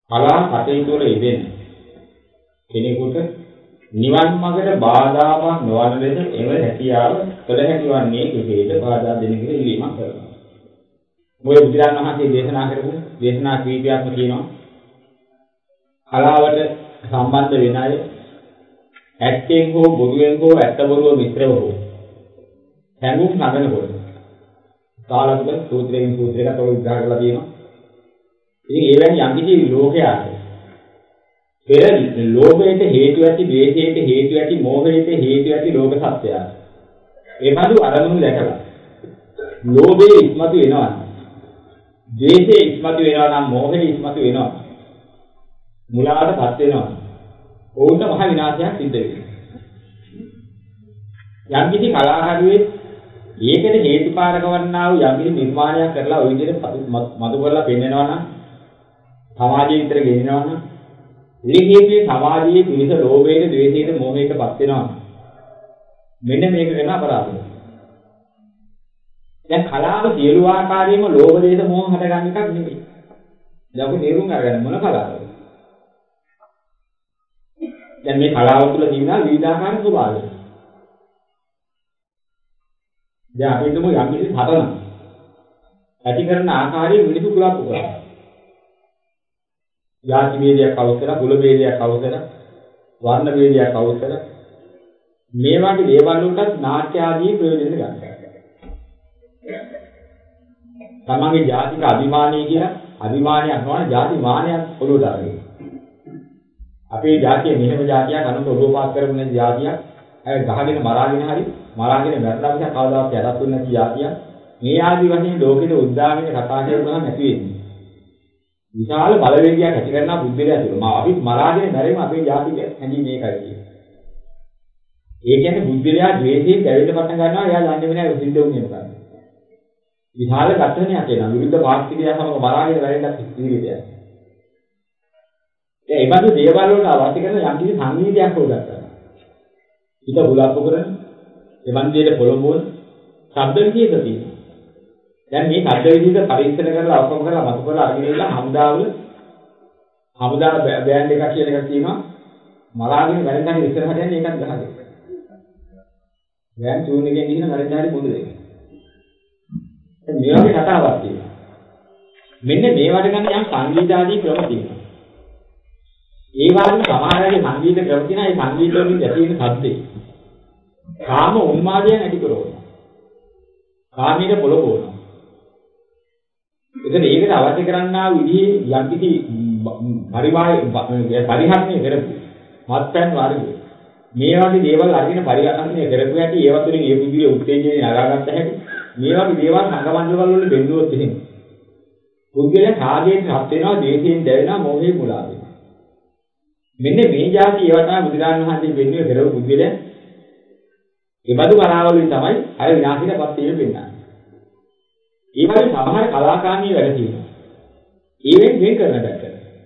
කලා කටයුතු වල යෙදෙන කෙනෙකුට නිවන් මාර්ගයට බාධාවක් නොවන ලෙස එව හැකියාව කළ හැකි වන්නේ කෙසේද බාධා දෙන කියලා ඉල්ලීමක් කරනවා. මොකද බුදුරජාණන් වහන්සේ දේශනා කරපු දේශනා කීපයක්ම කියනවා කලාවට සම්බන්ධ වෙන අය ඇත්තෙන් හෝ බොරුවෙන් හෝ ඇත්ත බොරුව මිශ්‍රව හෝ හැඟුම් නගනකොට කාලතුක සූත්‍රයෙන් සූත්‍රයකට ඔය විග්‍රහ කරලා තියෙනවා. ඉතින් ඒ වැනි යම්කිසි ලෝකයක් පෙර ලෝභයට හේතු ඇති, ද්වේෂයට හේතු ඇති, මෝහයට හේතු ඇති ලෝක සත්‍යය. ඒ බඳු අරමුණු දැකලා ලෝභයේ ඉස්මතු වෙනවා. ද්වේෂයේ ඉස්මතු වෙනවා නම් මෝහයේ ඉස්මතු වෙනවා. මුලාවටපත් වෙනවා. ඕන්න මහ විනාශයක් සිද්ධ වෙනවා. යම්කිසි කලාකාරයෙක් ඒකට හේතුකාරක වන්නා වූ යම්කිසි නිර්මාණයක් කරලා ওই විදිහට මතු කරලා පෙන්නනවා නම් සමාජයේ විතර ගෙනිනවා නම් මේ හේතුවේ සමාජයේ පිරිස ලෝභයට, ද්වේෂයට, මෝහයටපත් වෙනවා. මෙන්න මේක වෙන අපරාධය. දැන් කලාව සියලු ආකාරයෙන්ම ලෝභ, දේශ, මෝහ හටගන්න එකක් නෙමෙයි. දැන් අපි තේරුම් අරගන්න මොන කලාවද? දැන් මේ කලාව තුළ තියෙන විවිධාකාර ස්වභාවය. දැන් අපි හිතමු යම් කිසි හතරක් ඇති කරන ආකාරයේ මිනිසු කුලප්පු කරනවා. ජාති ભેදයක් අවශ්‍යලා, කුල ભેදයක් අවශ්‍යලා, වර්ණ ભેදයක් අවශ්‍යලා මේ වගේ දේවල් වලට නාට්‍ය ආදී ප්‍රයෝජන ගන්නවා. තමන්ගේ ජාතික අභිමානය කියලා අභිමානයක් නොවන ජාති මානයක් ඔළුවට අරගෙන. අපේ ජාතිය මෙහෙම ජාතියක් අනුත ඔළුව පාත් කරගෙන ජාතියක් අය ගහගෙන මරාගෙන හරි මරාගෙන මැරලා මිස කවදාවත් යටත් වෙන්නේ නැති ජාතියක්. මේ ආදී වශයෙන් ලෝකෙට උද්දාමයේ කතා කරනවා නැති වෙන්නේ. විශාල බලවේගයක් ඇති කරන බුද්ධිලයා තුළ අපි මරාගෙන මැරෙමු අපේ ජාතික හැඟීම මේකයි කියන්නේ. ඒ කියන්නේ බුද්ධිලයා ද්වේෂයෙන් දැවෙන්න පටන් ගන්නවා එයා දන්නේ නැහැ සිද්ධ වුනේ මොකක්ද. විශාල ඝටනයක් එනවා විරුද්ධ පාර්ශ්විකයා සමග මරාගෙන මැරෙන්නත් ඉතිරියට. ඒ බඳු දේවල් වලට අවශ්‍ය කරන යම් කිසි සංවේදයක් හොයගත්තා. හිත බුලප්පු කරන එවන් දෙයට පොළඹවන ශබ්ද විදිහට තියෙනවා. දැන් මේ ශබ්ද විදිහට පරික්ෂණ කරලා ඔක්කොම කරලා මතු කරලා අරගෙන ඉන්න හමුදා බෑන්ඩ් එකක් කියන එකක් තියෙනවා. මරාගෙන වැරෙන්දානේ ඉස්සරහට යන්නේ ඒකත් ගහගෙන. දැන් චූන් එකෙන් ගිහින් වැරෙන්දානේ පොදු දෙක. දැන් මේ වගේ කතාවක් තියෙනවා. මෙන්න මේවට ගන්න යම් සංගීත ආදී ක්‍රම තියෙනවා. ඒ වගේම සමහරවිට සංගීත ක්‍රම තියෙනවා. ඒ සංගීත වලින් ඇති වෙන ශබ්දේ කාම උන්මාදයන් ඇති කරනවා. කාමීට පොළඹවනවා. එතන ඒකට අවශ්‍ය කරන්නා විදිහේ යම්කිසි පරිහරණය කරපු මත්පැන් වර්ග මේ වගේ දේවල් අරගෙන පරිහරණය කරපු හැටි ඒව තුළින් ඒ බුද්ධියේ උත්තේජනය නගාගත්ත හැටි මේ වගේ දේවල් සංගමණ්ඩවල වල බෙන්නුවොත් එහෙම බුද්ධියේ කාගයෙන් හත් වෙනවා, දේශයෙන් දැවෙනවා, මොහේ මුලා වෙනවා. මෙන්න මේ જાති ඒවා තමයි බුදුරජාණන් වහන්සේ වෙන්නේ කරපු බුද්ධියේ ඒ බඳු කලාවලින් තමයි අය විනාශයටපත් වෙන්නේ වෙන්නේ. ඒ වගේ සමහර කලාකාමී වැඩ තියෙනවා. ඒවෙන් වෙන් කරන බැට.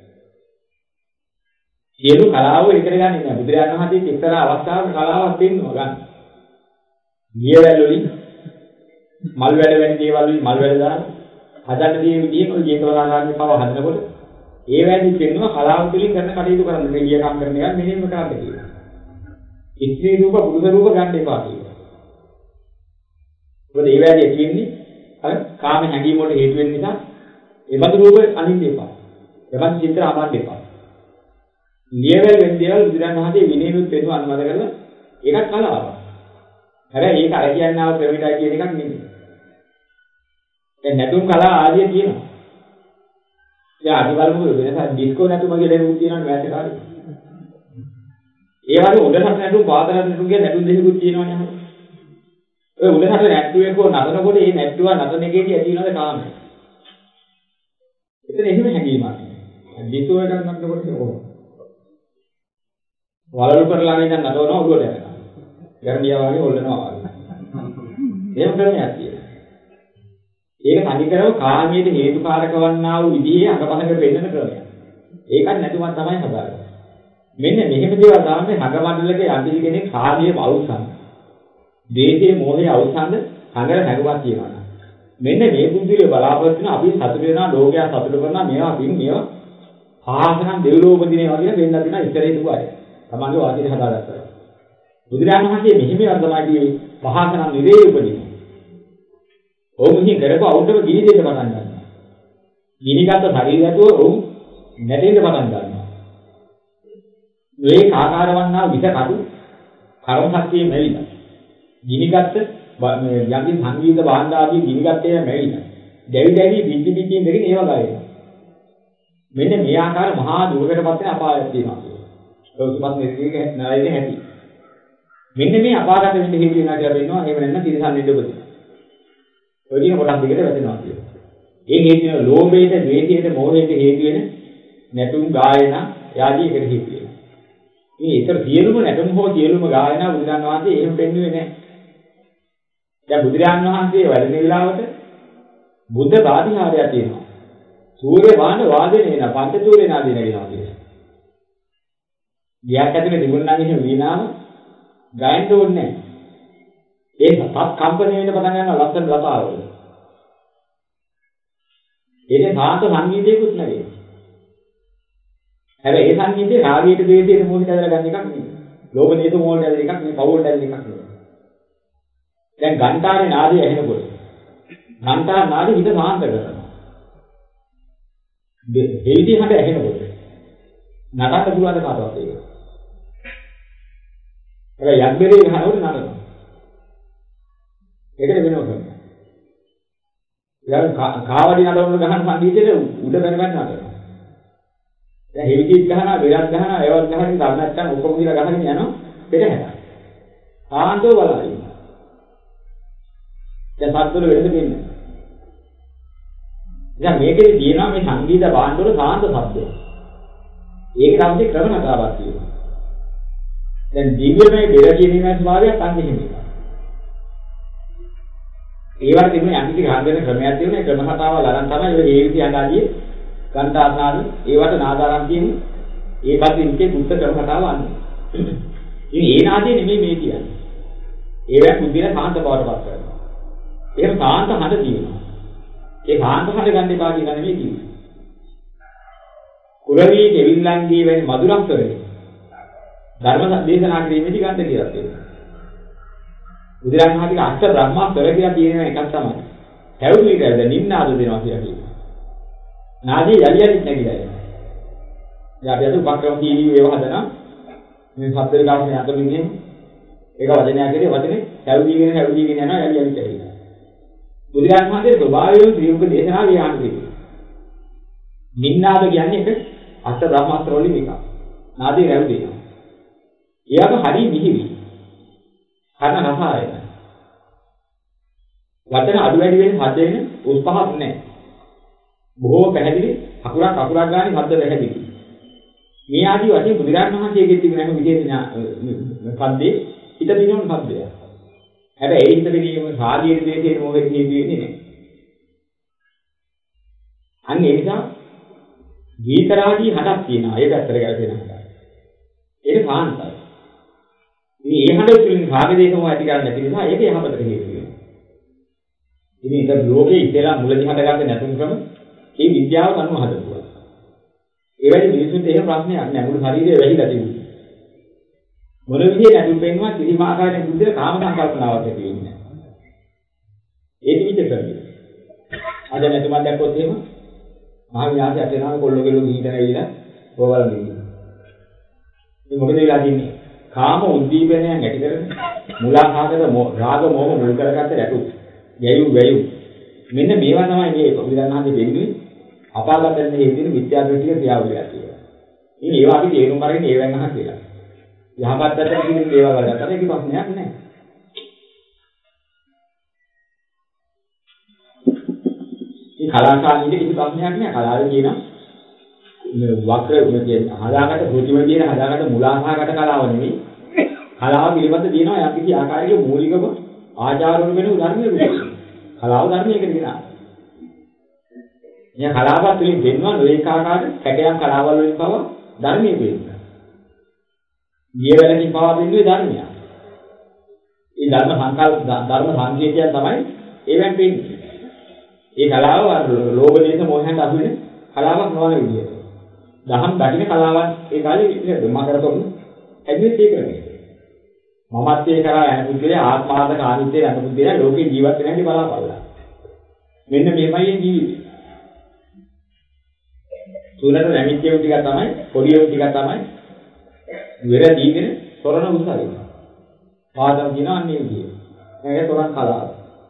සියලු කලාව එකට ගන්නේ නැහැ. බුදුරජාණන් වහන්සේ එක්තරා අවස්ථාවක කලාවක් පෙන්වනවා ගන්න. ගියවැල් වලින් මල් වැඩ වැනි දේවල් වලින් මල් වැඩ දාන හදන්න දේ විදිහේ ඔය ජේතවනාරාමයේ පව හදනකොට ඒ වැඩි පෙන්වනවා කලාව තුළින් කරන කටයුතු කරන්න. මේ ගියකම් කරන එක මෙහෙම කරන්න කියලා. ඉස්ත්‍රි රූප පුරුෂ රූප ගන්න එපා කියලා. මොකද ඒ වැඩි තියෙන්නේ අර කාම හැඟීම් වලට හේතු වෙන නිසා ඒ බඳු රූප අනින්න එපා. එවන් චිත්‍ර අමන්න එපා. නියවැල් වෙන දේවල් බුදුරජාණන් වහන්සේ විනයනුත් වෙනවා අනුමත කරලා ඒකත් කලාවක්. හැබැයි ඒක අර කියන්නාව ක්‍රමයටයි කියන එකක් නෙමෙයි. දැන් නැතුම් කලා ආදිය තියෙනවා. දැන් අපි බලමු වෙනස ඩිස්කෝ නැතුම කියලා එකක් තියෙනවා මෑත කාලේ. ඒ වගේ උඩරට නැතුම් පාතරට නැතුම් කියන නැතුම් දෙකකුත් තියෙනවනේ අහන්න. ඔය උඩරට නැට්ටුවේ කො නතනකොට මේ නැට්ටුවා නතන එකේදී ඇති වෙනවද කාමය? එතන එහෙම හැඟීමක්. ඩිස්කෝ එකක් නතනකොට කොහොමද? වලලු කරලා ඉඳන් නතවනවා ඔළුවට යනවා. ගැරන්ඩියා වගේ හොල්ලනවා වගේ. එහෙම ක්‍රමයක් තියෙනවා. ඒක තනිකරම කාමයේ හේතුකාරක වන්නා වූ විදිහේ අඟපතක වෙන්නන ක්‍රමයක්. ඒකත් නැතුමත් තමයි හදාගන්නේ. මෙන්න මෙහෙම දේවල් තමයි හඟමණ්ඩලක යම්කිසි කෙනෙක් කාමයේ අවසන්. දේශයේ මොහේ අවසන්ද හඟර හැඟුමක් කියනවා. මෙන්න මේ බුද්ධිය බලාපොරොත්තු වෙන අපි සතුට වෙනවා, ලෝකයා සතුට කරනවා, මේවා පින් මේවා පහසනම් දෙවිලෝ උපදිනවා කියලා වෙන්නත් වෙන ඉතරේ දුක අය. තමන්ගේ වාසියට හදාගත්තා. බුදුරජාණන් වහන්සේ මෙහිම තමයි පහසනම් නිරේ උපදිනවා. ඔවුන්ගේ කරපු අවුටම ගිනි දෙන්න පටන් ගන්නවා. ගිනිගත් ශරීරයතෝ ඔවුන් නැටෙන්න පටන් ගන්නවා. මේ ආකාරවන්නා විස කටු කර්ම ශක්තිය මෙලිලා. ගිනිගත් මේ යම්කින් සංගීත භාණ්ඩ ආදී ගිනිගත් ඒවා මෙලිලා. දැවි දැවි පිටි පිටින් දෙකින් ඒවා ගායනවා. මෙන්න මේ ආකාර මහා දුරකටපත් වෙන අපායක් තියෙනවා. ලෝකපත් නිර්දීක නායක හැටි. මෙන්න මේ අපාගත වෙන්න හේතු වෙනවා කියලා කියනවා. එහෙම නැත්නම් තිරසන් නිද උපදින. ඔය කියන කොටස් දෙකට වැටෙනවා කියනවා. ඒ හේතු වෙන ලෝභයට, ද්වේෂයට, මෝහයට හේතු වෙන නැතුම් ගායන ආදී එකට හේතු වෙනවා. මේ ඊතර සියලුම නැතුම් හෝ සියලුම ගායන බුදුරන් වහන්සේ එහෙම පෙන්වුවේ නැහැ. දැන් බුදුරන් වහන්සේ වැඩෙන වෙලාවට බුද්ධ බාධිහාරය තියෙනවා. සූර්ය බාන වාදනේන පංචතූරේ නාදී නැගෙනවා කියනවා. ගියක් ඇතුලේ තිබුණා නම් එහෙම වීණාව ගායන්න ඕනේ නැහැ. ඒක තත් කම්පණය වෙන්න පටන් ගන්නවා ලස්සන ලතාවල. ඒකේ සාන්ත සංගීතයකුත් නෙවෙයි. හැබැයි ඒ සංගීතේ රාගයට ද්වේෂයට මොහොතට ඇදලා ගන්න එකක් නෙවෙයි. ලෝභ දේශ මොහොතට ඇදලා එකක් නෙවෙයි, පවුලට ඇදලා එකක් නෙවෙයි. දැන් ගන්ටාරේ නාදය ඇහෙනකොට ගන්ටාර නාදය හිත සාන්ත කරනවා. දෙවිදි හඬ ඇහෙනකොට නටන්න පුළුවන් කාටවත් ඒක. හැබැයි යක්බරේ ගහනකොට නටනවා. ඒකද වෙනව කරන්නේ. ඊළඟ කාවඩි නටවන ගහන සංගීතයේ උඩ බැන බැන නටනවා. දැන් හෙවිදිත් ගහනවා, වෙරක් ගහනවා, ඒවත් ගහන දන්නත් ඔක්කොම කියලා ගහගෙන යනවා පෙරහැර. ආන්තෝ බලයි. දැන් සත්වල වෙනද දෙන්නේ. දැන් මේකේ තියෙනවා මේ සංගීත භාණ්ඩ වල සාන්ත ශබ්දය. ඒක තමයි ක්‍රම කතාවක් තියෙනවා. දැන් දිව්‍යමය බෙර කියනීමේ ස්වභාවයක් අන්තිම එක. ඒවට තිබුණේ යම්කිසි ගාන්ධන ක්‍රමයක් තිබුණේ ක්‍රම කතාවල් අරන් තමයි ඔය ඒ විදිහ අඳාදී ගන්ඨාස්නාද ඒවට නාදාරම් කියන්නේ ඒ පස්සේ බුද්ධ ක්‍රම කතාව අන්නේ. ඉතින් ඒ නාදයේ නෙමෙයි මේ කියන්නේ. ඒවා බුද්ධින සාන්ත බවට පත් කරනවා. එහෙම සාන්ත හඬ තියෙනවා. ඒ සාන්ත හඬ ගන්න එපා කියලා නෙමෙයි කියන්නේ. කුරවි දෙවිල්ලන්ගේ වැනි මధుරම් කරේ ධර්ම දේශනා කිරීමේදී ගන්න කියලා තියෙනවා. බුදුරජාණන් වහන්සේගේ අෂ්ට බ්‍රහ්මාස්තර කියලා තියෙන එකක් තමයි. හැවුලි කියලා නින්නාද දෙනවා කියලා කියනවා. නාදී යලි යලි නැගිලා යනවා. දැන් අපි අද උපක්‍රම කීවි ඒව හදනවා. මේ සබ්ද ගාමනේ අතමින්නේ ඒක වචනයක් කියලා වචනේ හැවුලිගෙන යනවා යලි යලි කියලා. බුදුරජාණන් වහන්සේ ස්වභාවයෙන් ත්‍රිමුඛ දේශනා විහාර දෙන්නේ. නින්නාද කියන්නේ එක අෂ්ට බ්‍රහ්මාස්තර වලින් එකක්. නාදී රැව් දෙනවා. එයාට හරි මිහිරි. කන රසායන. වචන අඩු වැඩි වෙන හද වෙන උස් පහක් නැහැ. බොහෝ පැහැදිලි අකුරක් ගානේ හද පැහැදිලි. මේ ආදී වශයෙන් බුදුරජාණන් වහන්සේගේ තිබෙන විශේෂ පද්දේ හිත දිනන පද්දය. හැබැයි ඒ හිත දිනීම සාධීර දෙකේ මොකෙද කියන්නේ නැහැ. අන්න ඒ නිසා ගීතරාදී හදක් තියෙනවා. ඒක ඇත්තට ගැලපෙනවා. ඒක සාන්තයි. මේ හඬ තුලින් භාග දෙකම ඇති කරන්නේ නැති නිසා ඒක යහපතට හේතු වෙනවා. ඉතින් ඒක ලෝකේ ඉතලා මුලදී හටගත්තේ නැතුම් ක්‍රම ඒ විද්‍යාව අනුව හදපුවා. ඒ වගේ මිනිසුන්ට එහෙම ප්‍රශ්නයක් නැහැ. මුළු ශරීරය වැහිලා තිබුණා. මොන විදිහේ නැතුම් පෙන්නවා කිසිම ආකාරයකින් බුද්ධ කාම සංකල්පනාවක් ඇති වෙන්නේ නැහැ. ඒ විදිහට කරන්නේ. අද නැතුමක් දැක්කොත් එහෙම මහ විනාශය ඇතිවෙනවා කොල්ලෝ කෙල්ලෝ ගිහින් ඇවිල්ලා ඕවල් නෙමෙයි. මේ මොකද වෙලා තින්නේ? කාම උද්දීපනයන් ඇති කරගෙන මුලාකාරක රාග මොහ මුල් කරගත්ත රැටු ගැයු මෙන්න මේවා තමයි මේ බුදුරණාහි දෙන්නේ අපාගත වෙන හේතුන විද්‍යා දෘෂ්ටික ක්‍රියාවලියක් කියලා. ඉතින් ඒවා අපි තේරුම් අරගෙන ඒවෙන් අහක් කියලා. යහපත් පැත්තට කියන දේවල් වලට ඒක ප්‍රශ්නයක් නෑ. මේ කලාකාරීන්ට කිසි ප්‍රශ්නයක් නෑ. කලාවේ කියනවා වක්‍ර කියන්නේ හදාගත්ත කෘතිම කියන හදාගත්ත මුලාසහගත කලාව නෙවෙයි. කලාව පිළිබඳ දිනනවා යම් කිසි ආකාරයක මූලිකව ආචාරවල වෙන ධර්මයේ විදිහට. කලාව ධර්මයකට කියනවා. මේ කලාවත් වලින් දෙන්නවා නොඑක ආකාර කැටයන් කලාවල් වලින් පව ධර්මයේ වෙනවා. ගියවැලකින් පව දෙන්නේ ධර්මය. ඒ ධර්ම සංකල්ප ධර්ම සංකේතයන් තමයි ඒවෙන් වෙන්නේ. ඒ කලාව ලෝභ දේශ මොහයන්ට අහු වෙන කලාවක් නොවන විදිහට. දහම් දකින්න කලාවන් ඒ කාලේ මකර තොරණ ඇදුවේ ඒ ක්‍රමයේ. මමත්වයේ කරා යන පුද්ගලයා ආත්මාර්ථ කාමීත්වයේ යන පුද්ගලයා ලෝකේ ජීවත් වෙන හැටි බලාපල්ලා. මෙන්න මේමයි ජීවිතය. සූරට නැමිච්චේ ටික තමයි, පොඩිය ටික තමයි වෙර දීගෙන තොරණ උසාවිනවා. පාදම් කියන අන්නේ විදිය. මේක තොරණ කලාව.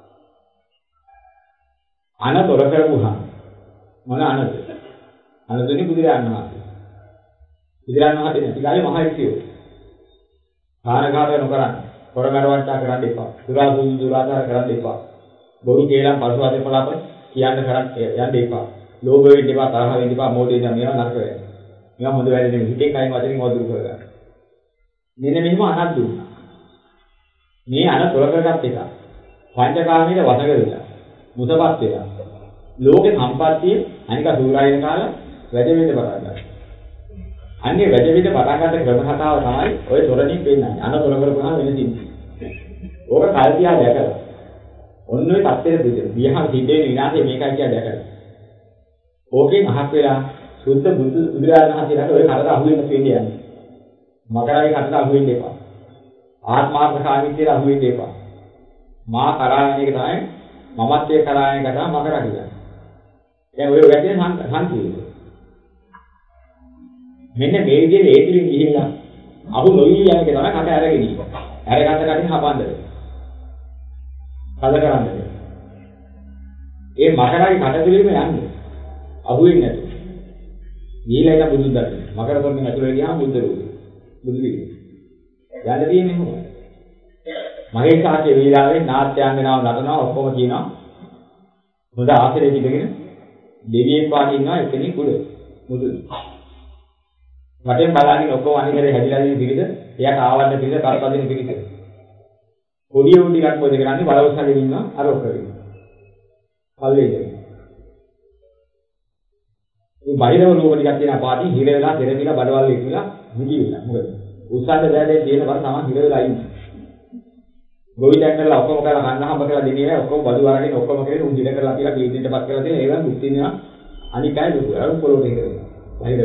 අනතොර කරපුහා මොන අනද? අනදුනේ බුදුරජාණන් වහන්සේ. බුදුරජාණන් වහන්සේ නැති කාලේ මහ ඉක්තියෝ. කාරකාරය නොකරන්න. පොරමරවට්ටා කරන්න එපා. දුරාචාර කරන්න එපා. බොරු කේලම් පරිසවාදේ පලාප කියන්න කරන්න යන්න එපා. ලෝභ වෙන්න එපා, තරහ වෙන්න එපා, මෝඩ වෙන්න මේවා නරක වෙනවා. මේවා හොඳ වැඩ නෙමෙයි. හිතේ කයින් වචනින් මොදුරු කරගන්න. මෙන්න මෙහිම අනත් දුන්නා. මේ අන තොර කරගත් එක. පංචකාමීන වසඟ වෙලා. මුසපත් වෙලා. ලෝකේ සම්පත්තිය අනික සූරායන කාල වැඩ වෙන්න පටන් ගන්නවා. අන්නේ වැඩ වෙන්න පටන් ගන්න ක්‍රම කතාව තමයි ඔය තොරණින් වෙන්නේ. අන තොර කරපුවාම වෙන සිද්ධි. ඕක කල්පියා දැකලා. ඔන්න ඔය තත්ත්වෙට දෙන්න. වියහම සිද්ධ වෙන විනාශය මේකයි කියලා දැකලා. ඕකෙන් අහක් වෙලා සුද්ධ බුදුරජාණන් වහන්සේලාට ඔය කරට අහු වෙන්න වෙන්නේ යන්නේ. මකරයි කරට අහු වෙන්න එපා. ආත්මාර්ථ කාමීත්වයට අහු වෙන්න එපා. මා කරායන එක තමයි මමත්වයේ කරායන එක තමයි මකර කියන්නේ. දැන් ඔය වැටෙන සංකීර්ණය. මෙන්න මේ විදිහට ඒ තුලින් ගිහිල්ලා අහු නොවි යන එක තමයි කට අරගෙන ඉන්නේ. අරගත්ත කටින් හපන්නද. කල කරන්නේ. ඒ මකරයි කට තුලින්ම යන්නේ. අහු වෙන්නේ නැතු. ඊළඟ බුදුන් දකින්න. මකර තොරණ ඇතුළේ ගියාම බුද්ධ රූපේ. බුදු විදිහේ. යන්න තියෙන්නේ මොකද? මහේශාක්‍ය වීරාවේ නාට්‍යාංගනාව නටනවා ඔක්කොම කියනවා. හොඳ ආශ්‍රයයක ඉඳගෙන දෙවියෙක් වාගේ ඉන්නවා එතනින් කුඩ. මුදුන. වටෙන් බලන්නේ ඔක්කොම අනිකරේ හැදිලා ඉන්න පිළිද, එයාට ආවන්න පිළිද, කරපදින පිළිද. පොඩි උන් ටිකක් මොකද කරන්නේ බලවස්සගෙන ඉන්නවා අර ඔක්කොම. පල්ලේ. මේ බයිරව රූප ටිකක් තියෙන පාටි හිර වෙලා දෙරවිලා බඩවල් ඉක්මලා මුදි වෙලා. මොකද? උස්සන්න බෑදේ තියෙන බර තමයි හිර වෙලා ඉන්නේ. ගොවිතැන් කරලා ඔක්කොම කරලා කන්න හම්බ කරලා දෙන්නේ ඔක්කොම බඩු අරගෙන ඔක්කොම කරේ උන් දින කරලා තියලා කීදින්ටපත් කරලා තියෙන ඒවා දුක් තිනවා. අනික අය දුක අර පොළොට ඉඳලා. බයිරව.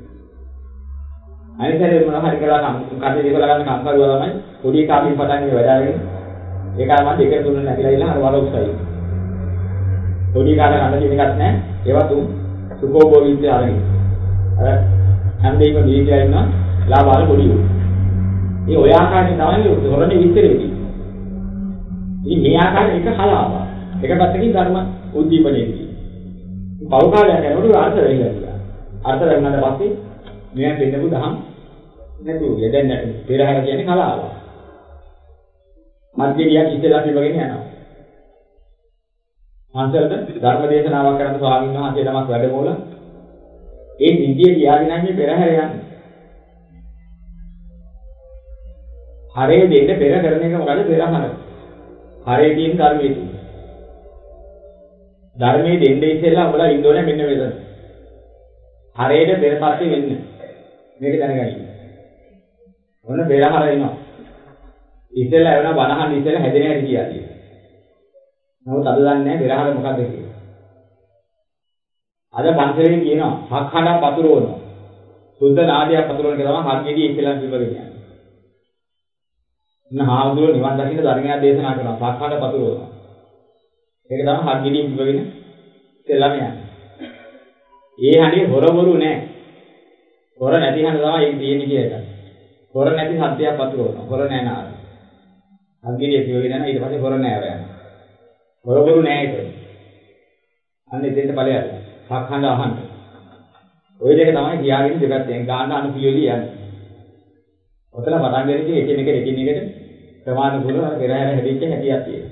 අනිතරේ මොනවා හරි කරලා කඩේ දෙකලා ගන්න කම්කරුවා තමයි පොඩි කාමින් පටන් වැඩ අරගෙන ඒකම දෙක තුන නැතිලා ඉන්න අර වරොක්සයි. පොඩි කාට කන්න දෙයක් නැහැ. ඒවා තුන් සුකෝබෝවිත් ආරගෙන. අර හැමදේම දීලා ඉන්නවා ලාභාල පොඩි උන්. මේ ඔය ආකාරයෙන් තමයි හොරනේ විස්තරෙදී. ඉතින් මේ ආකාරයෙන් එක කලාවක්. එක පැත්තකින් ධර්ම උද්දීපනයේදී. පෞකාලයක් කරනකොට අර්ථ වෙන්නේ. අර්ථ වෙනාට පස්සේ මෙයා දෙන්නපු දහම් නැතුව යදෙන්න පෙරහැර කියන්නේ කලාව. මධ්‍යගියක් ඉස්සෙල්ලා පිටවගෙන යනවා. මන්සලට ධර්ම දේශනාවක් කරන්න ස්වාමීන් වහන්සේ ළමක් වැඩමෝල ඒ නිදිය ගියාගෙන යන්නේ පෙරහැර යන්නේ. හරේ දෙන්න පෙර කරන එක මොකද පෙරහැර. හරේ තියෙන ධර්මයේ තියෙන. ධර්මයේ දෙන්නේ ඉස්සෙල්ලා ඔබලා ඉන්න ඕනේ මෙන්න මෙතන. හරේට පෙරපස්සේ වෙන්නේ. මේක දැනගන්න. ඔන්න පෙරහැර එනවා. ඉස්සෙල්ලා එවන බණහන් ඉස්සෙල්ලා හැදෙන හැටි කියයි. නමුත් අද දන්නේ නැහැ පෙරහැර මොකක්ද කියලා. අද පන්සලේ කියනවා හක්හඬක් පතුරවනවා. සුද්ධ නාදයක් පතුරවන එක තමයි හක්ගෙඩි ඉස්සෙල්ලා පිළිවෙල කියන්නේ. නහාඳුර නිවන් දකින්න ධර්මයක් දේශනා කරනවා. හක්හඬ පතුරවනවා. ඒක තමයි හක්ගෙඩි පිළිවෙලගෙන ඉස්සෙල්ලාම යන්නේ. ඒ හඬේ හොරවරු නැහැ. හොර නැති හඬ තමයි ඒක තියෙන්නේ කියලා. හොර නැති සත්‍යයක් පතුරවනවා. හොර නැහැ නාර. හක්ගෙඩි පිළිවෙලගෙන ඊට පස්සේ හොර නැහැ යනවා. හොරවරු නැහැ ඒක. අන්න එතෙන්ට ඵලයක්. හක්හඬ අහන්න. ওই දෙක තමයි කියාගෙන දෙපැත්තෙන් ගාන අනුපිළිවෙල යන්නේ. ඔතන පටන් ගන්නේ එකිනෙකට ප්‍රමාණිකුල පෙරහැර හැදිච්ච හැටියක් තියෙනවා.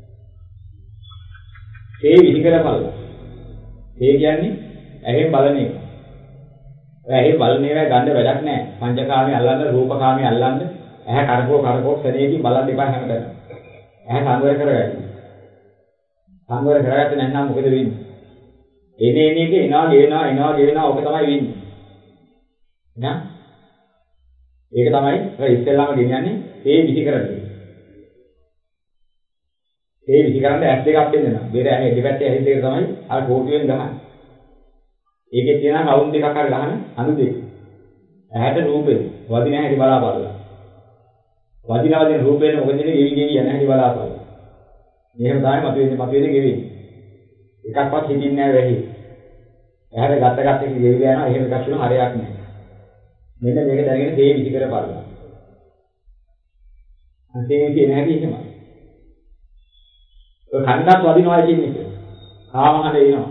ඒ විදි කරපළා. ඒ කියන්නේ ඇහෙන් බලන එක. ඔය ඇහෙන් බලන ඒවා ගන්න වැඩක් නැහැ. පංචකාමයේ අල්ලන්න, රූපකාමයේ අල්ලන්න, ඇහැ කරකෝ සෙනෙහකින් බලන්න එපා හැමදාම. ඇහැ සංවර කරගන්න. සංවර කරගත්තේ නැත්නම් මොකද වෙන්නේ? එනේ එනවා ගෙවෙනවා ඔක තමයි වෙන්නේ. නේද? ඒක තමයි ඔය ඉස්සෙල්ලාම ගෙනියන්නේ ඒ විදි කරන්නේ. ඒ විදි කරන්නේ ඇස් දෙකක් දෙන්නවා. බෙර ඇහි දෙපැත්තේ ඇහි දෙක තමයි අර කෝටුවෙන් ගහන්නේ. ඒකේ තියෙන රවුන්ඩ් එකක් අර ගහන අණු දෙක. ඇහැට රූපේ වදින හැටි බලාපල්ලා. වදින රූපේන මොකද ගෙවි යන හැටි බලාපල්ලා. මෙහෙම තමයි මතුවෙන්නේ ගෙවෙන්නේ. එකක්වත් හිතින්නේ නැහැ වෙහි. ඇහැට ගත්ත එක ගෙවිලා යනවා. එහෙම එකක් තුන හරයක් නැහැ. මෙන්න මේක දැනගෙන දේ විදි කරපල්ලා. අන්තිමේ තියෙන හැටි එහෙමයි. ඔය කන්නත් වදිනවා කියන්නේ. කාමහඬ එනවා.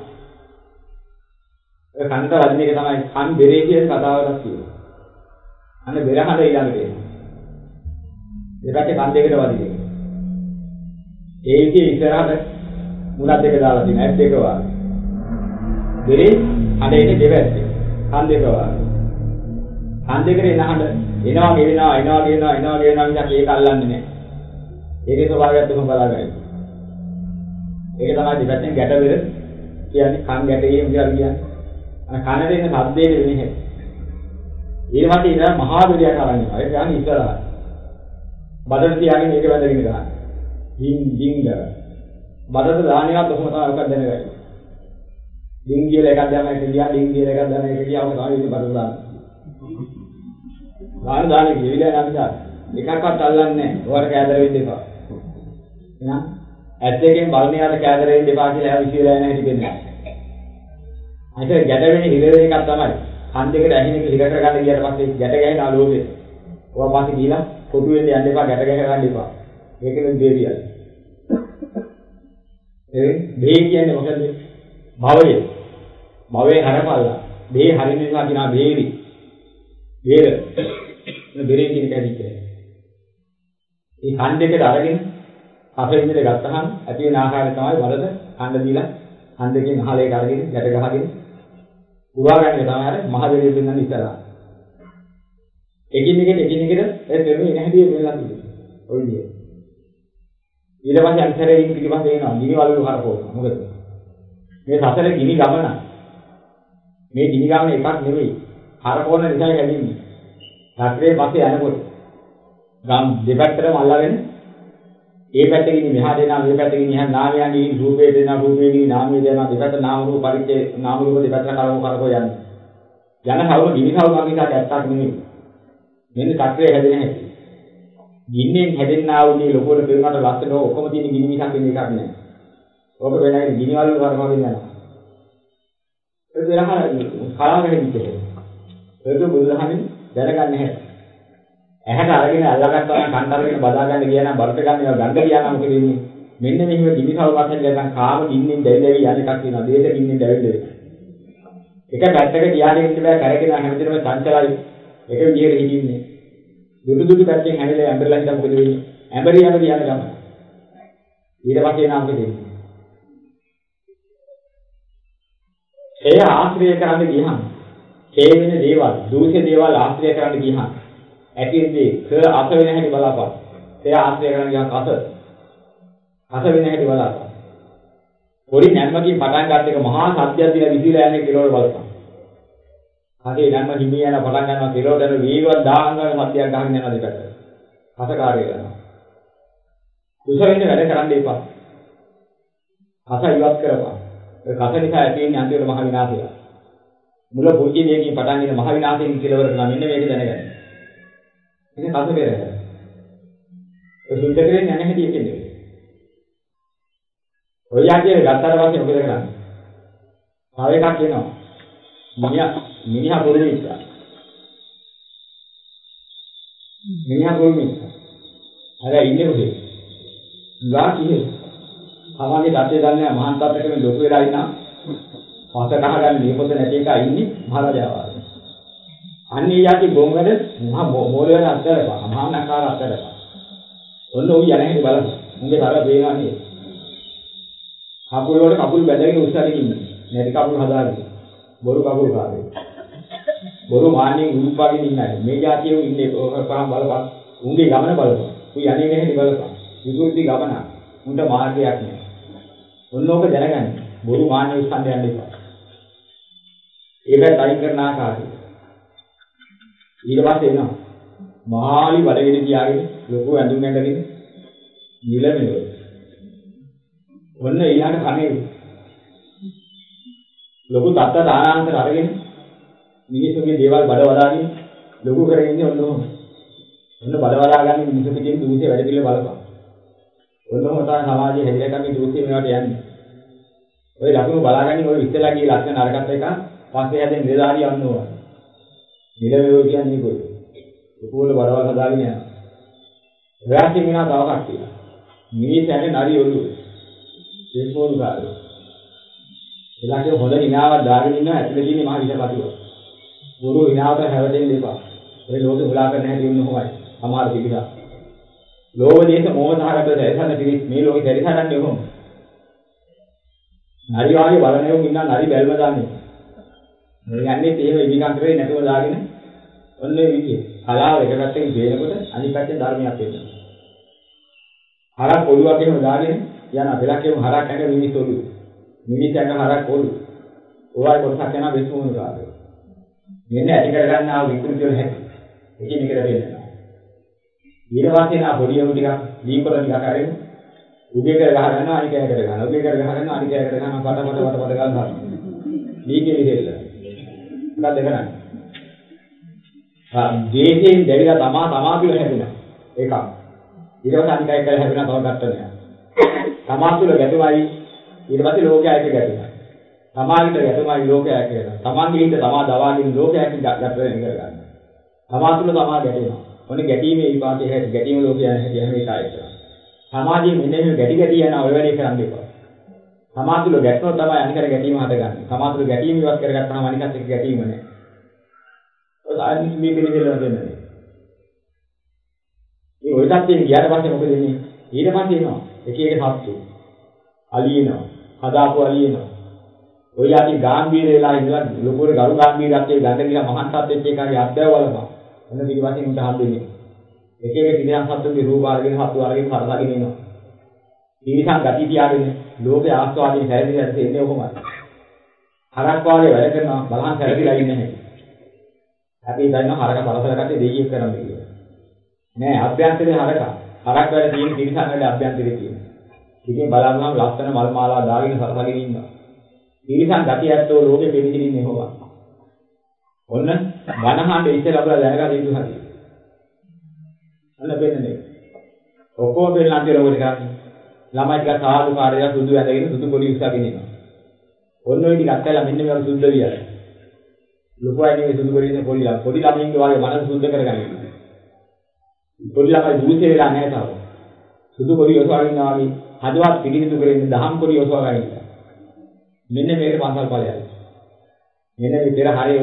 ඔය කන්නට වදින එක තමයි කන් බෙරේ කියන කතාවකට කියනවා. අන්න බෙරහඬ ඊළඟට එනවා. ඒකට කන් දෙකට වදින. ඒකේ ඉස්සරහට මුණක් දෙක දාලා තියෙනවා. ඇස් දෙක වාගේ. බෙරේ හඬේ දෙවැත්තේ. කන් දෙක වාගේ. කන් දෙකට එන හඬ එනවා ගෙවෙනවා මිසක් ඒක අල්ලන්නේ නැහැ. ඒකේ ස්වභාවයත් කොහොම බලාගන්නේ. ඒක තමයි දෙපැත්තෙන් ගැට බෙර කියන්නේ කන් ගැටේ කියලා කියන්නේ. අර කනට එන ශබ්දයේ වෙන්නේ නැහැ. ඊට පස්සේ ඉතින් මහා බෙරයක් අරන් යනවා. ඒක ගන්න ඉස්සරහා. බඩට තියාගෙන මේක වැදගෙන ගන්න. ඩිංග. බඩට දාන්නේවත් කොහොම තමයි ඔක දැනගන්නේ. ඩිංග කියලා එකක් දැම්ම එක ගියා ඩිංග කියලා එකක් දැම්ම එක ගියා ඔක තමයි ඉතින් බඩට දාන්නේ. දාන්නේ ගිවිලා යන නිසා එකක්වත් අල්ලන්නේ නැහැ. ඔයාලට කෑදර වෙන්න එපා. එහෙනම් ඇස් දෙකෙන් බලන්නේ අර කෑදර වෙන්න එපා කියලා එයා විශ්වලා යන හැටි දෙන්නේ. අයිත ගැට වෙන්නේ හිර වෙන එකක් තමයි. කන් දෙකට ඇහින එක හිර කරගන්න ගියට පස්සේ ගැට ගැහෙනා ලෝභය. ඔයා පස්සේ ගිහලා කොටු වෙන්න යන්න එපා ගැට ගැහ ගන්න එපා. මේකෙන් දෙවියයි. මේ කියන්නේ මොකද? භවය. භවයේ හරපල්ලා. මේ හරින නිසා කියනවා බේරි. බේර. බේරේ කියන එක ඇදිච්චේ. මේ කන් දෙකට අරගෙන අපේ විදිහට ගත්තහම ඇති වෙන ආකාරය තමයි වලද කන්න දීලා කන් දෙකෙන් අහලේක අරගෙන ගැට ගහගෙන පුරා ගන්න එක තමයි අර මහ දෙවියන් දෙන්නන් ඉස්සරහා. එකින් එකට ඒ දෙන්නේ නැහැදී වෙලා තියෙනවා. ඔය විදිය. ඊට පස්සේ අන්තරේ පිටිපස්සේ එනවා ගිනි වලලු කරකවනවා. මොකද මේ සසරේ ගිනි ගමන මේ ගිනි ගමන එකක් නෙවෙයි. කරකවන නිසා හැදෙන්නේ. රාත්‍රියේ පස්සේ යනකොට ගම් දෙපැත්තටම අල්ලගෙන ඒ පැත්තේ ගිනි මෙහා දෙනවා මේ පැත්තේ ගිනි එහා නාමයන්ගේ රූපේ දෙනවා රූපේ ගිනි නාමයේ දෙනවා දෙපැත්ත නාම රූප පරිච්ඡේ නාම රූප දෙපැත්ත කරකව යන්නේ. යන කවුරු ගිනි කවුරු වගේ එකක් ඇත්තක් නෙවෙයි. මෙන්න චක්‍රය හැදෙන හැටි. ගින්නෙන් හැදෙන්නා වූ මේ ලොකෝට පෙරුණාට ලස්සන ඔක්කොම තියෙන ගිනි මිසක් වෙන එකක් නෑ. ඕක වෙනයි ගිනි වල කරකවගෙන යනවා. ඒක වෙනහා කලාවකට ඉන්නේ. ඒක බුදුදහමින් දැනගන්න හැටි. ඇහැට අරගෙන අල්ලගත්තා නම් කන් අරගෙන බදා ගන්න ගියා නම් බරුට ගන්න ගන්න ගියා නම් මොකද වෙන්නේ? මෙන්න මෙහෙම ගිනි කවුරු වශයෙන් දැන් කාම ගින්නෙන් දැවිලි යන එකක් තියෙනවා. දේශ ගින්නෙන් දැවිලි. එක පැත්තක තියාගෙන ඉන්න බෑ කරගෙන හැමදේම චංචලයි. එක විදිහට හිටින්නේ. දුඩු පැත්තෙන් හැදලා ඇඹරලා හිටා මොකද වෙන්නේ? ඇඹරි යන ගම. ඊට පස්සේ නම් මොකද වෙන්නේ? ඒ ආශ්‍රය කරන්න ගියහම ඒ වෙන දේවල්, දූෂ්‍ය දේවල් ආශ්‍රය කරන්න ගියහම ඇතින්දී අස වෙන හැටි බලාපන්. ඒ ආශ්‍රය කරන්න ගියහම අස වෙන හැටි බලාපන්. පොඩි නැම්මකින් පටන් ගන්න එක මහා සත්‍යයක් දිලා විදිලා යන්නේ කෙලවර බලපන්. හරි නැම්ම හිමි යන පටන් ගන්නවා කෙලවරට වේගවත් දාහංගන සත්‍යයක් ගහගෙන යනවා දෙකට. අසකාරය කරනවා. කුසලින් වැඩ කරන්න එපා. අස ඉවත් කරපන්. ඒ කස නිසා ඇති වෙන්නේ අන්තිමට මහ විනාශය. මුල පුංචි දෙයකින් පටන් ගෙන මහ විනාශයෙන් කෙලවරට නම් මෙන්න මේක දැනගන්න. ඉතින් කස බේරගන්න. ඒ සුද්ධ කරේ නැහැ හැටි කියන්නේ. ඔය යන්නේ ගත්තට පස්සේ මොකද කරන්නේ? තව එකක් එනවා. මිනිහා පොරෙවිස්සා. මිනිහා පොරෙවිස්සා. අර ඉන්නේ කොහෙද? ගා කියේ. සමාජයේ තත්ත්වය දන්නේ මහාන් තත්ත්වයක මේ ලොකු වෙලා ඉන්නා. පස කහගන්න නියපොත නැති එක ඉන්නේ මහරජාවා. අන්නේ යටි බොංගද මහා මෝල වෙන අත්තරපා. මහානකාර අත්තරපා. ඔන්න ඔය යන්නේ බලන්න. මුගේ තරහ වේනවා නේ. කකුල වල කකුල් බැඳගෙන උස්සගෙන ඉන්නේ. නැති කකුල් හදාගෙන. බොරු කකුල් කාගේ. බොරු මාන්නේ උරුපාගෙන ඉන්නයි. මේ જાතියෙ ඉන්නේ පහම බලපන්. උන්ගේ ගමන බලපන්. උයි යන්නේ නැහැ බලපන්. විකෘති ගමන. උන්ට මාර්ගයක් නෑ. ඔන්න ඕක දැනගන්න. බොරු මාන්නේ උස්සන්න යන්න එපා. ඒක තයින් කරන ආකාරය. ඊට පස්සේ එනවා. මහාලි බඩගෙන තියාගෙන ලොකු ඇඳුම් ඇඳගෙන නිලමෙව. ඔන්න ඊළඟ කණේ ලොකු තත්ත දානාන්තර අරගෙන මිනිස්සුගේ දේවල් බඩ වදාගෙන ලොකු කරගෙන ඉන්නේ ඔන්න ඔන්න බඩ වදා ගන්න මිනිස්සු පිටින් දූෂ්‍ය වැඩ පිළිවෙල බලපන්. ඔන්නම තමයි සමාජයේ හැදිලා කම දූෂ්‍ය මේවට යන්නේ. ඔය ලකුණු බලාගන්නේ ඔය ඉස්සලා ගිය ලක්ෂණ අරකට එක පස්සේ හැදෙන නිලධාරිය යන්නවා. නිලමේව කියන්නේ කොයි. උපෝල බඩවල් හදාගෙන යනවා. රාජ්‍ය මිනා තව කට්ටිය. මිනිස්සුන්ගේ නරි ඔළුව. ඒකෝල් ගාලා. එලාගේ හොඳ හිනාවක් දාගෙන ඉන්නවා ඇතුලේ තියෙන මහ විෂපතිව. ගුරු හිනාවට හැවටෙන්න එපා. ඔය ලෝකෙ උලා කරන්න හැටි උන්නේ කොහොමයි? සමහර පිළිලා. ලෝභ දේශ මොහ සහගත දැසන පිළිස් මේ ලෝකෙ දැරිසරන්නේ කොහොමද? නරි වාගේ බලනයෝ ඉන්න නරි බැල්ම දාන්නේ. මේ යන්නේ තේම ඉනිකම් කරේ නැතුව දාගෙන ඔන්නේ විදිය. කලාව එක පැත්තකින් ගේනකොට අනිත් පැත්තෙන් ධර්මයක් වෙනවා. හරක් ඔළුවක් එහෙම දාගෙන යන බෙලක් එහෙම හරක් ඇඟ මිනිස් ඔළුව. මිනිස් ඇඟ හරක් ඔළුව. ඔයයි කොටසක් යනවා වෙස්මුණු කාර්යය. මෙන්න ඇති කර ගන්න ආ විකෘති වල හැටි. එකින් එකට වෙනවා. ඊට පස්සේ නා පොඩි යමු ටිකක් දීපල ටිකක් අරගෙන උගේ කර ගහ ගන්නවා අනික කර ගන්නවා. උගේ කර ගහ ගන්නවා අනික කර ගන්නවා පට ගන්නවා. දීකේ ඉතිරෙල්ල. මොකක්ද කරන්නේ? ජීවිතයෙන් දෙවිලා තමා තුළ හැදෙනවා. ඒකක්. ඊට පස්සේ අනික අය කරලා හැදෙනවා තව කට්ටනයක්. තමා තුළ ගැටුමයි ඊට පස්සේ ලෝකයා එක ගැටුමයි. තමාගිට ගැටුමයි ලෝකයා එක ගැටුමයි. තමන්ගේ හිත තමා දවාගෙන ලෝකයා එක ගැටුමෙන් කරගන්න. තමා තුළ තමා ගැටෙනවා. ඔන්නේ ගැටීමේ විපාකයේ හැටි ගැටීම ලෝකයා හැටි හැම එකයි. සමාජයේ මෙන්න මේ ගැටි යන ඔය වැඩේ කරන්න එපා. තමා තුළ ගැටුම තමයි අනිකට ගැටීම හදගන්නේ. තමා තුළ ගැටීම ඉවත් කරගත්තාම අනිකට එක්ක ගැටීම නැහැ. ආයෙත් මේ පිළිදෙලන දෙන්නේ. මේ ඔය තත්ත්වයෙන් ගියාට පස්සේ මොකද වෙන්නේ? ඊට පස්සේ එනවා එක එක සත්තු. අලියනවා. හදාපු අලියනවා. ඔය යටි ගාම්භීර වෙලා ඉඳලා ලොකුර ගරු ගාම්භීරත්වයේ ගඳ ගිලා මහාන් සත්ත්වෙච්ච එකගේ අත්දැව බලපන්. ඔන්න පිටිපස්සින් උන්ට හම්බෙන්නේ. එක එක තිරයන් සත්තුන්ගේ රූප අරගෙන හත්තු අරගෙන හරදාගෙන එනවා. ඊනිසං ගති තියාගෙන ලෝකේ ආස්වාදයෙන් හැරෙන්න එන්නේ කොහොමද? හරක් වාගේ වැඩ කරනවා බලහන් හැරෙලා ඉන්නේ නැහැ. අපි දන්නවා හරක පරසලකට දෙයියෙක් කරන්න කියලා. නෑ අභ්‍යන්තරේ හරක. හරක් වැඩ තියෙන තිරසන් වල අභ්‍යන්තරේ තියෙනවා. ඉතින් බලන්න ලස්සන මල් මාලා දාගෙන සරසගෙන ඉන්නවා. තිරසන් ගති ඇත්තෝ ලෝකෙ පිළිසිරින්නේ කොහොමද? ඔන්න වනහඬ ඉස්සෙල්ලා අපලා දැනගන්න යුතු හැටි. අන්න බෙන්නේ. ඔක්කොම බෙල්ලන් කියලා ඔකට කරන්නේ. ළමයි ටික සාදු කාර්යය සුදු ඇඳගෙන සුදු පොඩි උස්සගෙන ඉනවා. ඔන්න ඔය ටික අත්හැලා මෙන්න මේක සුද්ධ වියලා. ලොකු අය නෙවෙයි සුදු කරගෙන පොඩි ළමයින්ගේ වගේ මනස සුද්ධ කරගන්න. පොඩි ළමයි දුසේ වෙලා නැහැ තාම. සුදු පොඩි ඔසවාගෙන ඉන්නවා වගේ හදවත් පිළිසිදු කරගෙන දහම් පොඩි ඔසවාගෙන ඉන්නවා. මෙන්න මේකට පන්සල් ඵලයයි. මෙන්න මේ පෙර හරිය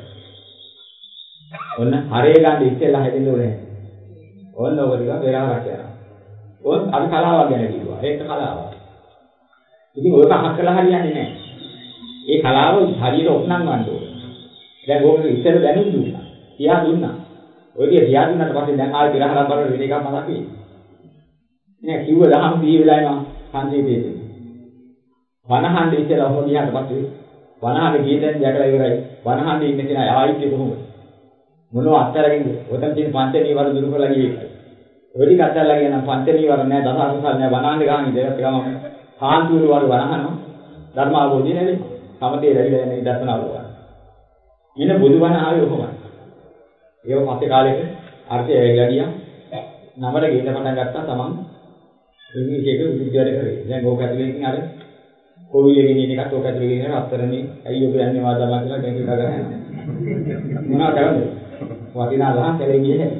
ඔන්න හරිය ගන්න ඉස්සෙල්ලා හැදෙන්න ඕනේ. ඔන්න ඔක ටික පෙරහරක් යනවා. ඔන්න අපි කලාවක් ගැන කිව්වා. ඒක කලාවක්. ඉතින් ඔයක අහක් කළා හරියන්නේ නැහැ. ඒ කලාව හරියට ඔප්නම් ගන්න ඕනේ. දැන් ඕක ඉස්සෙල්ලා දැනුම් දුන්නා. තියා දුන්නා. ඔය කිය තියා දුන්නාට පස්සේ දැන් ආයෙ පෙරහරක් බලන වෙන එකක් මතක් වෙයි. නෑ කිව්ව දහම් 100 වෙලා යනවා සංජීවිතේ. වනහඬ ඉස්සෙල්ලා ඔහොම ගියාට පස්සේ වනහඬ ගියදෙන් දැකලා ඉවරයි. වනහඬ ඉන්න කෙනා ආයිත් කොහොමද? මොනව අත්තරගෙනද? ඔතන තියෙන පංච නීවර දුරු කරලා ගියේ. ඔය ටික අත්තරලා ගියා නම් පංච නීවර නෑ දස අකුසල් නෑ වනහඬ ගහන්නේ දෙයක් ගම කාන්තුරු වල වනහනවා ධර්ම අවබෝධය නෙවෙයි. සමතේ වැඩිලා යන ඉදර්ශනාව වල. ඉන්න බුදුබණ ආවේ කොහොමද? ඒක පස්සේ කාලෙක අර්ථය ඇවිල්ලා ගියා. නමර ගේන්න පටන් ගත්තා තමන් ඉංග්‍රීසි එක විද්‍යාලය කරේ. දැන් ඕක ඇතුලේ ඉතින් අර කොවිලේ ගෙනියන එකත් ඕක ඇතුලේ ගෙනියන අත්තරනේ ඇයි ඔබ යන්නේ වාදමා කියලා දැන් හිතා ගන්න. මොනවා කරන්නේ? වටිනා ලහන් කලේ ගියේ නැහැ.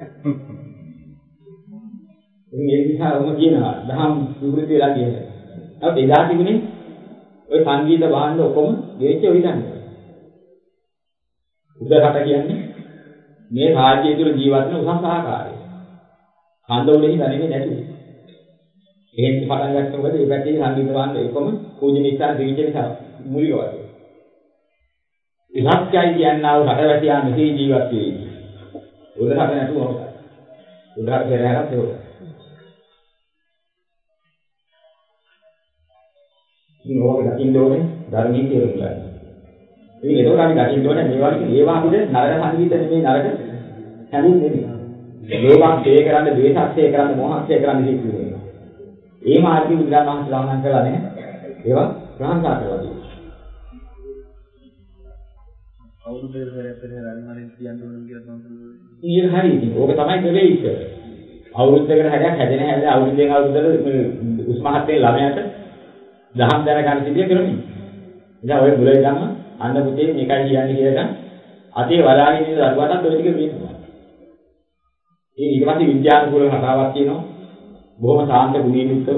ඉතින් ඒ නිසා ඔම කියනවා දහම් විවෘත වෙලා කියන්නේ. නමුත් එදා තිබුණේ ඔය සංගීත භාණ්ඩ ඔක්කොම ගෙච්ච ඔය දන්නේ. උදකට කියන්නේ මේ රාජ්‍යය තුළ ජීවත් වෙන උසස් ආකාරය. කන්ද උඩින් දැනෙන්නේ නැතුව. එහෙත් පටන් ගන්නකොට මේ පැත්තේ සංගීත භාණ්ඩ ඔක්කොම පූජනීය දිවිජන මූලික වශයෙන්. ඉලක්කයි කියනවා රටවැසියා මෙහි ජීවත් වෙයි. උදකට නැතුව මොකක්ද? උදකට පෙරහැරක් ඒක. ඉතින් ඕක දකින්න ඕනේ ධර්මයේ තේරුම් ගන්න. ඉතින් ඒක අපි දකින්න ඕනේ මේ වගේ ඒවා අපිට නරක සංගීත නෙමෙයි නරක හැමුම් නෙමෙයි. ලෝභක් ඡේ කරන්න, ද්වේෂක් ඡේ කරන්න, මෝහක් ඡේ කරන්න කිව්වේ. ඒ මාර්ගය බුදුරජාණන් වහන්සේ සඳහන් කළා නේ. ඒවා ප්‍රහංසා කරලා තියෙනවා. අවුරුද්දේ පෙරහැර අනිවාර්යෙන් කියන්න ඕන කියලා තමයි. ඒක හරි. ඉතින් ඕක තමයි කලේ ඉස්සර. අවුරුද්දකට හැරයක් හැදෙන හැදෙන අවුරුද්දෙන් අවුරුද්දට මේ උස්මහත්යේ ළමයාට දහම් දැනගන්න සිද්ධ කරන්නේ. ඉතින් ඔය බුලේ ගම අන්න පුතේ මේකයි කියන්නේ කියලා අතේ වලාගෙන ඉන්න දරුවාටත් ඔය ටික කියනවා. ඊට පස්සේ විද්‍යානුකූල කතාවක් කියනවා. බොහොම සාන්ත ගුණයෙන් යුක්තව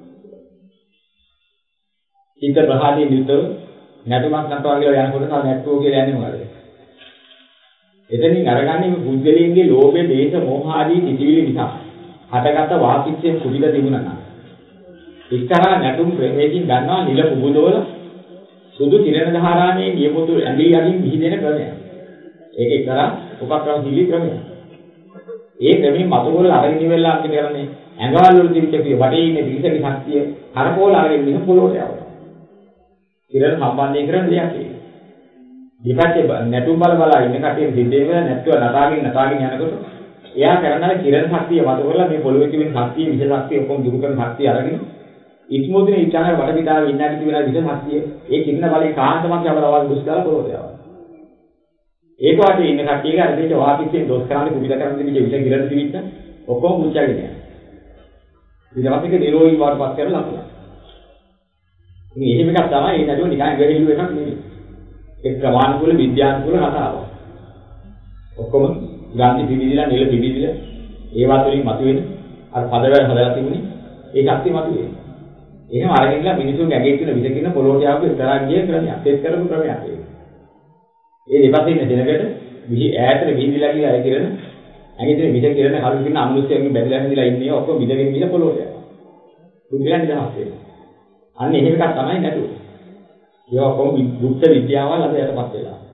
චිත්ත ප්‍රහාදයෙන් යුක්තව නැටුමක් නටනවා කියලා යනකොට තමයි නැට්ටුව කියලා යන්නේ මොකද? එතනින් අරගන්නේ මේ පුද්ගලයන්ගේ ලෝභය, දේශ, මෝහ ආදී සිතිවිලි නිසා හටගත් වාසිත්වයෙන් කුඩිලා තිබුණා නම් එක්තරා නැටුම් ප්‍රවේගින් ගන්නවා නිල පුබුදවල සුදු කිරණ ධාරාමේ නියපොතු ඇඟිලි යකින් විහිදෙන ක්‍රමයක්. ඒක එක්තරා උපක්‍රම සිලි ක්‍රමයක්. ඒ ක්‍රමෙන් මතකවල අරගෙන ඉවෙලා අපිට කරන්නේ ඇඟවල වල තිබිච්ච වටේ ඉන්න පිරිසගේ ශක්තිය කරකෝල අරගෙන ඉන්න පොළොවට යවනවා. කිරණ සම්බන්ධය කරන දෙයක් ඒක. දෙපැත්තේ නැටුම් බල ඉන්න කටිය සිද්ධ වෙන නැත්නම් නටාගෙන යනකොට එයා කරන්නේ කිරණ ශක්තිය මතකවල මේ පොළොවේ තිබෙන ශක්තිය, විෂ ශක්තිය ඔක්කොම දුරු කරන ශක්තිය අරගෙන ඉක්මොදින ඉච්ඡාන වටපිටාවේ ඉන්න ඇති වෙන විෂ ශක්තිය ඒ කිරණ බලේ කාන්තමක් යවරවල් දුස් දාලා පොළොවට යවනවා. ඒක වාටේ ඉන්න කට්ටියගේ අර දෙයට වාපිච්චෙන් දොස් කරන්නේ කුපිත කරන්නේ විදිහ විෂ කිරණ තිබිච්ච ඔක්කොම මුච්චගෙන යනවා. ඊට පස්සේ නිරෝධී වාටපත් කරලා ලකුණා. ඉතින් එහෙම එකක් තමයි ඒ නඩුව නිකන් ගැහිලු එකක් නෙවෙයි. ඒ ක්‍රමානුකූල විද්‍යානුකූල කතාවක්. ඔක්කොම ගාන්ධි පිළිවිදලා නිල පිළිවිදලා ඒවත් වලින් මතුවෙන අර පදවැල් හදලා තිබුණේ ඒ ශක්තිය මතුවේ. එහෙම අරගෙනලා මිනිස්සු ගැගේ තුන විස කින පොළොවට යාවු ඉතරක් ගිය ක්‍රමයක්. තෙත් කරපු ක්‍රමයක් ඒක. ඒ දෙපැත්තේ ඉන්න දෙනකට විහි ඈතට විහිදිලා ගියා ඒ කිරණ ඇඟේ තියෙන විස කිරණ කලු කිරණ අමනුෂ්‍යයන්ගේ බැඳලා හිඳලා ඉන්නේ ඔක්කොම විදගෙන ගිහ පොළොවට යනවා. පුදුලන් නිදහස් වෙනවා. අන්න එහෙම එකක් තමයි නැතුව. ඒක කොහොම දුක්ඛ විද්‍යාවල් අද යටපත් වෙලා.